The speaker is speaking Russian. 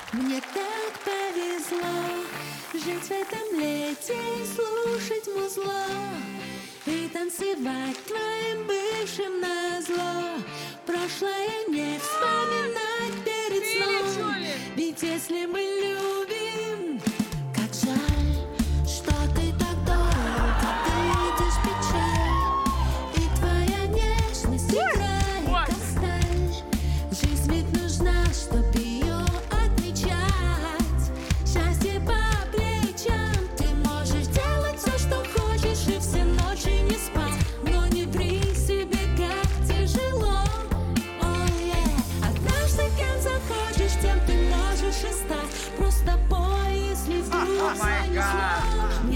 Мне так повезло жить в этом лете и слушать музло и танцевать твоим бывшим назло. Прошлое не вспоминать перед сном, ведь если мы любим, как жаль, что ты так долго видишь печаль, и твоя нежность играет как сталь. Жизнь ведь нужна, чтоб ее отмечать. Счастье по плечам, ты можешь делать все, что хочешь, и все ночи не спать, но не ври себе, как тяжело. Однажды кем захочешь, тем ты можешь и стать. Просто пой, если вдруг занесло.